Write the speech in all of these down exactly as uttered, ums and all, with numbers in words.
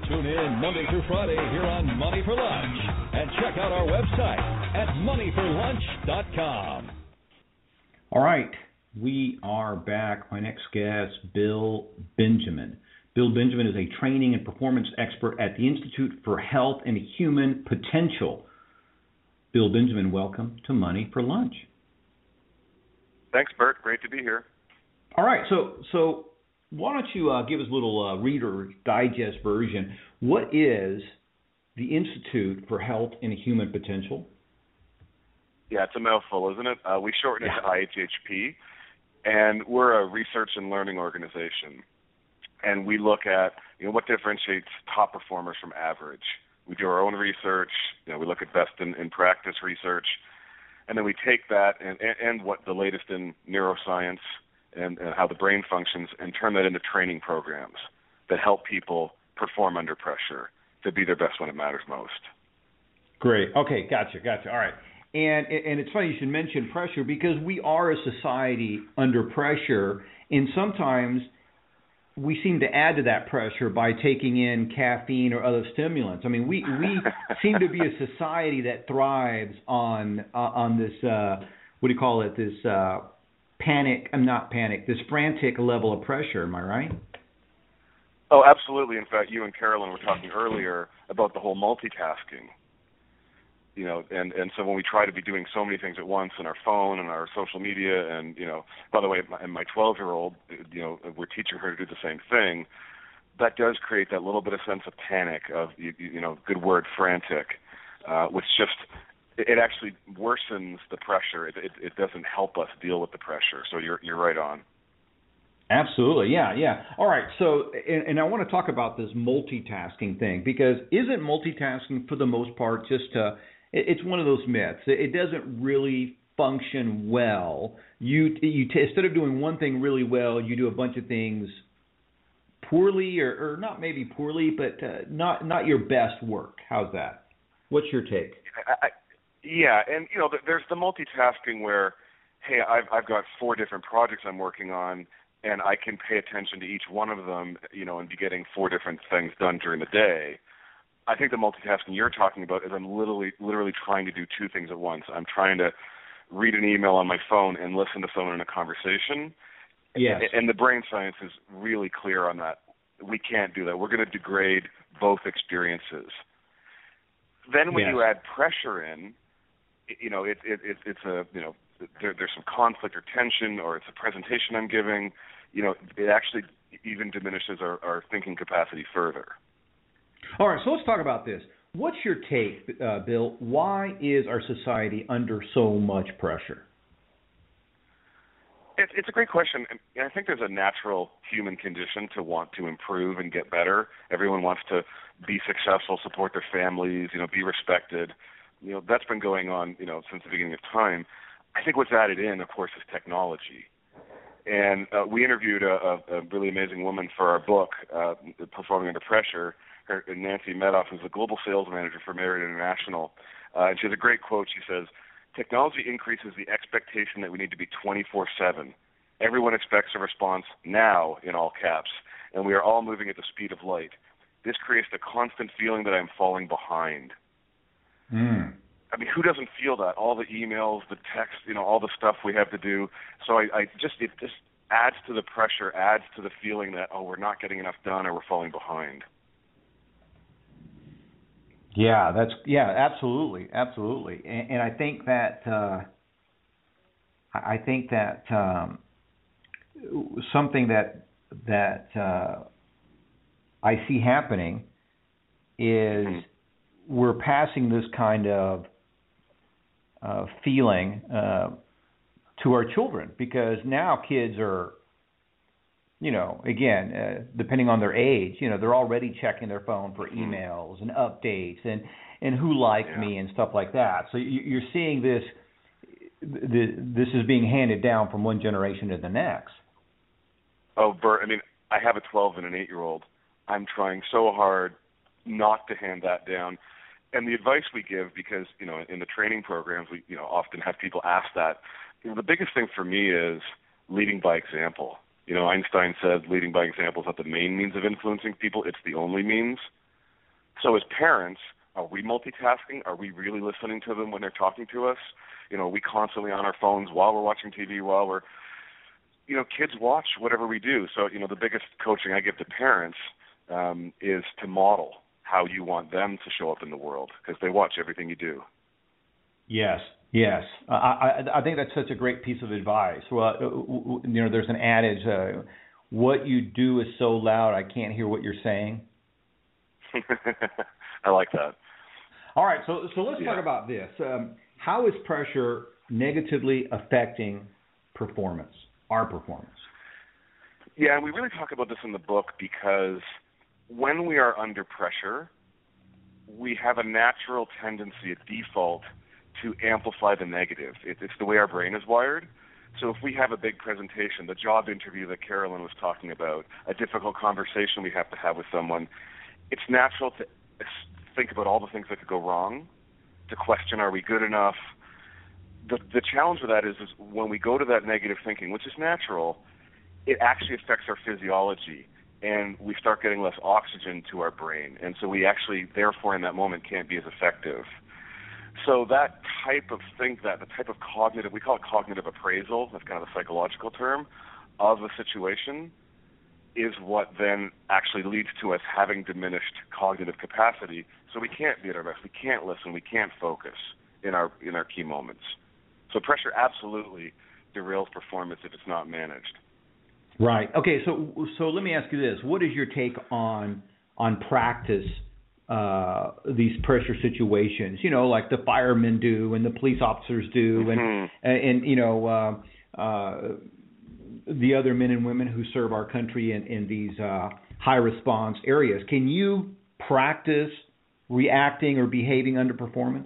Tune in Monday through Friday here on Money for Lunch. And check out our website at money for lunch dot com. All right, we are back. My next guest, Bill Benjamin. Bill Benjamin is a training and performance expert at the Institute for Health and Human Potential. Bill Benjamin, welcome to Money for Lunch. Thanks, Bert. Great to be here. All right, so so why don't you uh, give us a little uh, Reader Digest version. What is the Institute for Health and Human Potential? Yeah, it's a mouthful, isn't it? Uh, we shorten it yeah. to I H H P, and we're a research and learning organization. And we look at, you know, what differentiates top performers from average. We do our own research. You know, we look at best in, in practice research, and then we take that and, and, and what the latest in neuroscience and, and how the brain functions, and turn that into training programs that help people perform under pressure to be their best when it matters most. Great. Okay, gotcha, gotcha. All right. And and it's funny you should mention pressure, because we are a society under pressure, and sometimes we seem to add to that pressure by taking in caffeine or other stimulants. I mean, we, we seem to be a society that thrives on uh, on this, uh, what do you call it, this uh, panic, I'm not panic, this frantic level of pressure. Am I right? Oh, absolutely. In fact, you and Carolyn were talking earlier about the whole multitasking. You know, and, and so when we try to be doing so many things at once on our phone and our social media, and, you know, by the way, my, and my twelve-year-old, you know, we're teaching her to do the same thing, that does create that little bit of sense of panic, of, you, you know, good word, frantic, uh, which just, it actually worsens the pressure. It, it, it doesn't help us deal with the pressure. So you're you're right on. Absolutely, yeah, yeah. All right, so, and, and I want to talk about this multitasking thing, because isn't multitasking for the most part just uh, it's one of those myths. It doesn't really function well. You you t- instead of doing one thing really well, you do a bunch of things poorly, or, or not maybe poorly, but uh, not not your best work. How's that? What's your take? I, I, yeah, and you know, there's the multitasking where, hey, I've I've got four different projects I'm working on, and I can pay attention to each one of them, you know, and be getting four different things done during the day. I think the multitasking you're talking about is I'm literally literally trying to do two things at once. I'm trying to read an email on my phone and listen to someone in a conversation. Yes. And the brain science is really clear on that. We can't do that. We're going to degrade both experiences. Then when yes. you add pressure in, you know, it, it, it, it's a, you know, there, there's some conflict or tension, or it's a presentation I'm giving, you know, it actually even diminishes our, our thinking capacity further. All right, so let's talk about this. What's your take, uh, Bill? Why is our society under so much pressure? It, it's a great question. And I think there's a natural human condition to want to improve and get better. Everyone wants to be successful, support their families, you know, be respected. You know, that's been going on, you know, since the beginning of time. I think what's added in, of course, is technology. And uh, we interviewed a, a, a really amazing woman for our book, uh, Performing Under Pressure. Her, Nancy Medoff is the global sales manager for Marriott International. Uh, and she has a great quote. She says, "Technology increases the expectation that we need to be twenty-four seven. Everyone expects a response now," in all caps, "and we are all moving at the speed of light. This creates the constant feeling that I'm falling behind." Mm. I mean, who doesn't feel that? All the emails, the text, you know, all the stuff we have to do. So I, I just, it just adds to the pressure, adds to the feeling that, oh, we're not getting enough done, or we're falling behind. Yeah, that's yeah, absolutely, absolutely, and, and I think that uh, I think that um, something that that uh, I see happening is mm-hmm. we're passing this kind of uh, feeling uh, to our children, because now kids are, you know, again, uh, depending on their age, you know, they're already checking their phone for emails and updates and, and who liked yeah. me and stuff like that. So you, you're seeing this, the, this is being handed down from one generation to the next. Oh, Bert, I mean, I have a twelve and an eight-year-old. I'm trying so hard not to hand that down. And the advice we give, because, you know, in the training programs, we, you know, often have people ask that. You know, the biggest thing for me is leading by example. You know, Einstein said leading by example is not the main means of influencing people, it's the only means. So as parents, are we multitasking? Are we really listening to them when they're talking to us? You know, are we constantly on our phones while we're watching T V, while we're, you know, kids watch whatever we do. So, you know, the biggest coaching I give to parents um, is to model how you want them to show up in the world, because they watch everything you do. Yes, yes. I, I, I think that's such a great piece of advice. Well, you know, there's an adage, uh, what you do is so loud I can't hear what you're saying. I like that. All right, so so let's yeah. talk about this. Um, how is pressure negatively affecting performance, our performance? Yeah, and we really talk about this in the book because when we are under pressure, we have a natural tendency, a default, to amplify the negative. It, it's the way our brain is wired. So if we have a big presentation, the job interview that Carolyn was talking about, a difficult conversation we have to have with someone, it's natural to think about all the things that could go wrong, to question, are we good enough? The the challenge with that is, is when we go to that negative thinking, which is natural, it actually affects our physiology, and we start getting less oxygen to our brain. And so we actually, therefore, in that moment, can't be as effective. So that type of think, that the type of cognitive, we call it cognitive appraisal, that's kind of a psychological term, of a situation, is what then actually leads to us having diminished cognitive capacity. So we can't be at our best, we can't listen, we can't focus in our in our key moments. So pressure absolutely derails performance if it's not managed. Right. Okay. So so let me ask you this: what is your take on on practice uh, these pressure situations? You know, like the firemen do and the police officers do, mm-hmm. and, and and you know uh, uh, the other men and women who serve our country in in these uh, high response areas. Can you practice reacting or behaving under performance?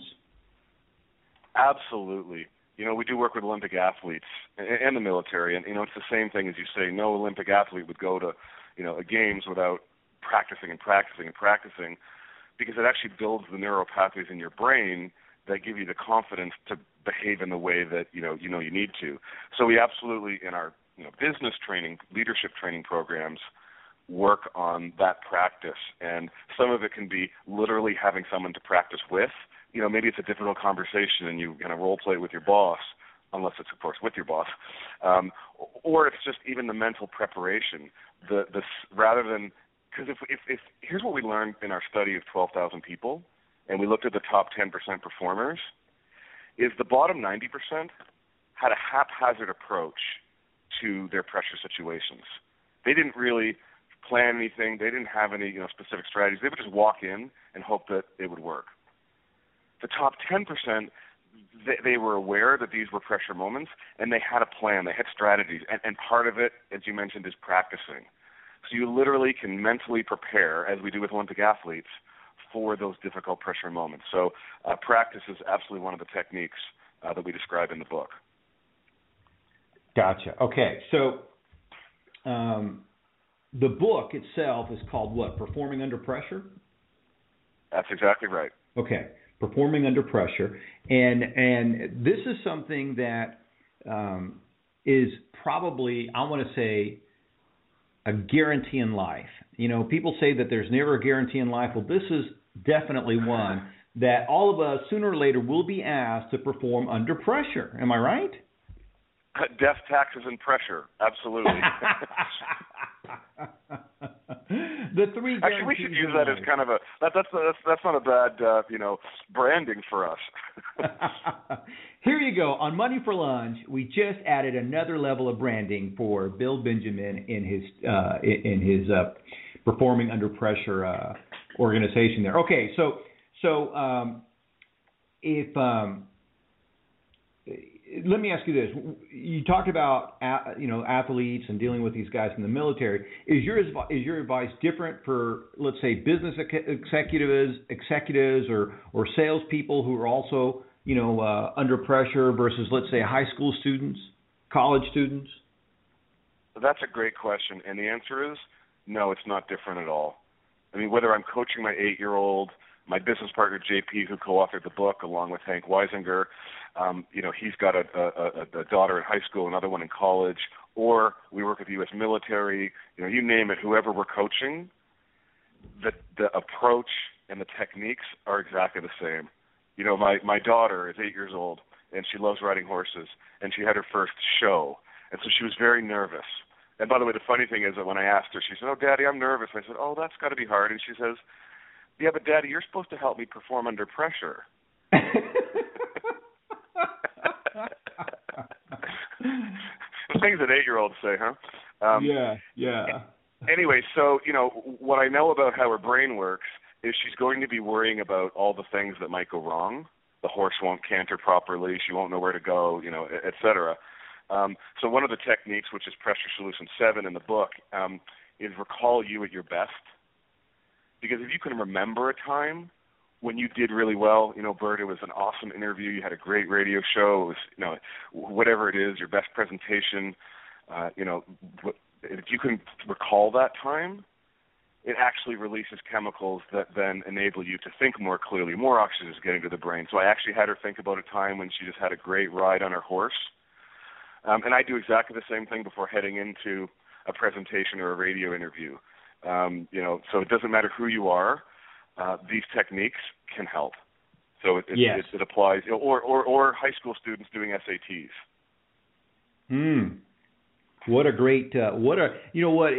Absolutely. You know, we do work with Olympic athletes and the military, and, you know, it's the same thing as you say. No Olympic athlete would go to, you know, a games without practicing and practicing and practicing, because it actually builds the neural pathways in your brain that give you the confidence to behave in the way that, you know, you know you need to. So we absolutely, in our, you know, business training, leadership training programs, work on that practice. And some of it can be literally having someone to practice with. You know, maybe it's a difficult conversation and you kind of role play with your boss, unless it's, of course, with your boss. Um, or it's just even the mental preparation. The, the rather than, because if, if, if here's what we learned in our study of twelve thousand people, and we looked at the top ten percent performers, is the bottom ninety percent had a haphazard approach to their pressure situations. They didn't really plan anything. They didn't have any, you know, specific strategies. They would just walk in and hope that it would work. The top ten percent, they, they were aware that these were pressure moments, and they had a plan. They had strategies, and, and part of it, as you mentioned, is practicing. So you literally can mentally prepare, as we do with Olympic athletes, for those difficult pressure moments. So uh, practice is absolutely one of the techniques uh, that we describe in the book. Gotcha. Okay, so um, the book itself is called what? Performing Under Pressure? That's exactly right. Okay. Performing under pressure, and and this is something that um, is probably, I want to say, a guarantee in life. You know, people say that there's never a guarantee in life. Well, this is definitely one that all of us sooner or later will be asked to perform under pressure. Am I right? Death, taxes, and pressure. Absolutely. The three. Actually, we should use that as kind of a that, that's that's that's not a bad uh, you know branding for us. Here you go. On Money for Lunch, we just added another level of branding for Bill Benjamin in his uh, in his uh, performing under pressure uh, organization there. Okay, so so um, if um, let me ask you this: you talked about you know athletes and dealing with these guys in the military. Is your is your advice different for, let's say, business executives, executives, or or salespeople who are also you know uh, under pressure versus, let's say, high school students, college students? That's a great question, and the answer is no. It's not different at all. I mean, whether I'm coaching my eight-year-old, my business partner J P, who co-authored the book along with Hank Weisinger, um, you know, he's got a, a, a daughter in high school, another one in college, or we work with the U S military, you know, you name it, whoever we're coaching, the the approach and the techniques are exactly the same. You know, my, my daughter is eight years old, and she loves riding horses, and she had her first show, and so she was very nervous. And by the way, the funny thing is that when I asked her, she said, "Oh, Daddy, I'm nervous." I said, "Oh, that's got to be hard." And she says, "Yeah, but Daddy, you're supposed to help me perform under pressure." Things that eight-year-olds say, huh? Um, yeah, yeah. Anyway, so, you know, what I know about how her brain works is she's going to be worrying about all the things that might go wrong. The horse won't canter properly. She won't know where to go, you know, et cetera. Um, so one of the techniques, which is Pressure Solution seven in the book, um, is recall you at your best. Because if you can remember a time when you did really well, you know, Bert, it was an awesome interview, you had a great radio show, it was, you know, whatever it is, your best presentation, uh, you know, if you can recall that time, it actually releases chemicals that then enable you to think more clearly. More oxygen is getting to the brain. So I actually had her think about a time when she just had a great ride on her horse. Um, and I do exactly the same thing before heading into a presentation or a radio interview. Um, you know, so it doesn't matter who you are. Uh, these techniques can help. So it, it, yes. it, it applies, or, or or high school students doing S A Ts. Hmm. What a great, uh, what a, you know what,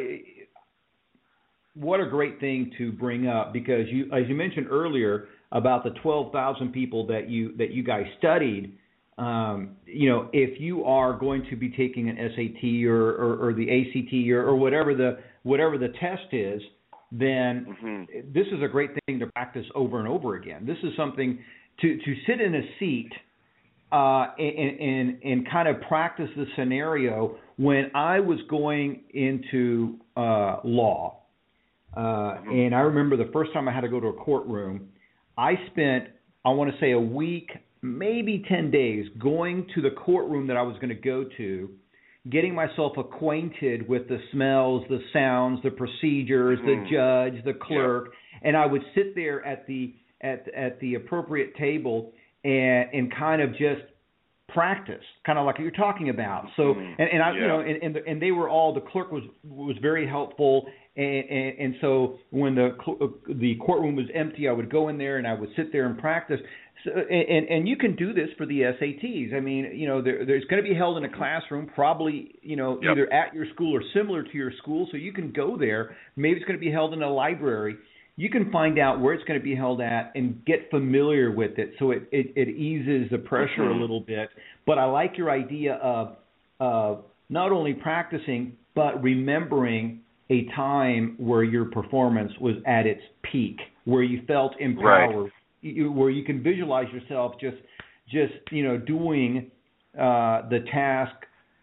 what a great thing to bring up, because you, as you mentioned earlier about the twelve thousand people that you that you guys studied. Um, you know, if you are going to be taking an S A T or, or, or the A C T or, or whatever the whatever the test is, then mm-hmm. this is a great thing to practice over and over again. This is something to, to sit in a seat uh, and, and, and kind of practice the scenario. When I was going into uh, law, uh, mm-hmm. and I remember the first time I had to go to a courtroom, I spent, I want to say, a week, maybe ten days going to the courtroom that I was going to go to, getting myself acquainted with the smells, the sounds, the procedures, mm-hmm. the judge, the clerk, yep. and I would sit there at the at at the appropriate table and and kind of just practice, kind of like you're talking about. So mm-hmm. and, and I yeah. you know and and, the, and they were all, the clerk was was very helpful, and, and and so when the the courtroom was empty, I would go in there and I would sit there and practice. So, and, and you can do this for the S A Ts. I mean, you know, there, there's going to be held in a classroom, probably, you know, yep. either at your school or similar to your school. So you can go there. Maybe it's going to be held in a library. You can find out where it's going to be held at and get familiar with it, so it, it, it eases the pressure mm-hmm. a little bit. But I like your idea of uh, not only practicing, but remembering a time where your performance was at its peak, where you felt empowered. Right. You, where you can visualize yourself just, just you know, doing uh, the task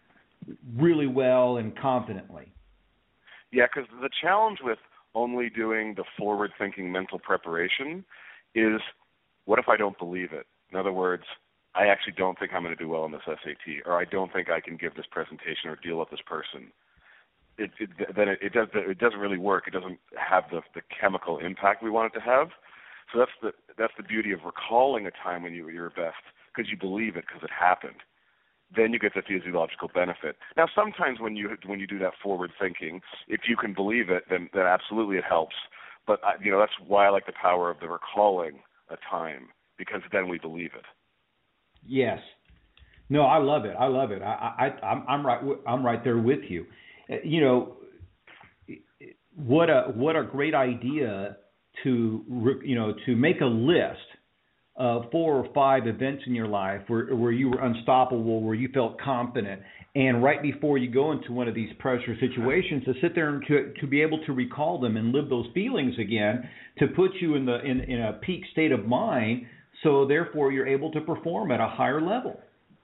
really well and confidently. Yeah, because the challenge with only doing the forward-thinking mental preparation is, what if I don't believe it? In other words, I actually don't think I'm going to do well in this S A T, or I don't think I can give this presentation or deal with this person. It, it, then it, it, does, it doesn't really work. It doesn't have the, the chemical impact we want it to have. So that's the that's the beauty of recalling a time when you were your best, because you believe it, because it happened. Then you get the physiological benefit. Now, sometimes when you when you do that forward thinking, if you can believe it, then, then absolutely it helps. But I, you know, that's why I like the power of the recalling a time, because then we believe it. Yes. No, I love it. I love it. I, I I'm, I'm right. I'm right there with you. You know, what a what a great idea to, you know, to make a list of four or five events in your life where where you were unstoppable, where you felt confident, and right before you go into one of these pressure situations, to sit there and to to be able to recall them and live those feelings again, to put you in the in, in a peak state of mind, so therefore you're able to perform at a higher level.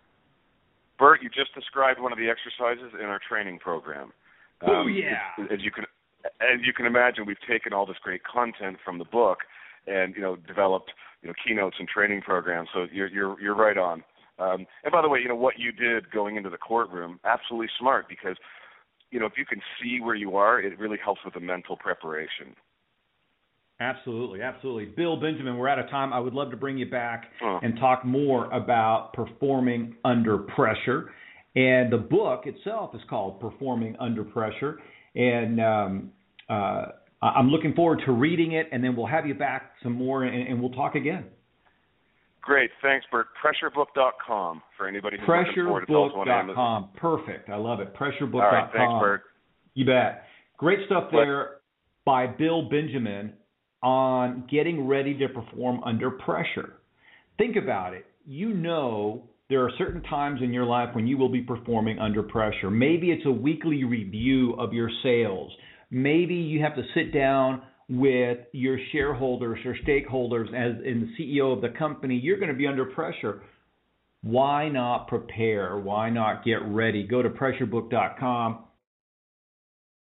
Bert, you just described one of the exercises in our training program. Um, oh yeah. As you can As you can imagine, we've taken all this great content from the book and, you know, developed, you know, keynotes and training programs. So you're you're you're right on. Um, and by the way, you know, what you did going into the courtroom, absolutely smart, because, you know, if you can see where you are, it really helps with the mental preparation. Absolutely, absolutely. Bill Benjamin, we're out of time. I would love to bring you back oh. and talk more about performing under pressure. And the book itself is called Performing Under Pressure. And um, uh, I'm looking forward to reading it, and then we'll have you back some more, and, and we'll talk again. Great. Thanks, Bert. pressure book dot com for anybody who's looking forward to tell us what pressure book dot com. Perfect. I love it. pressure book dot com. All right. Thanks, Bert. You bet. Great stuff there by Bill Benjamin on getting ready to perform under pressure. Think about it. You know there are certain times in your life when you will be performing under pressure. Maybe it's a weekly review of your sales. Maybe you have to sit down with your shareholders or stakeholders as in the C E O of the company. You're going to be under pressure. Why not prepare? Why not get ready? Go to pressure book dot com.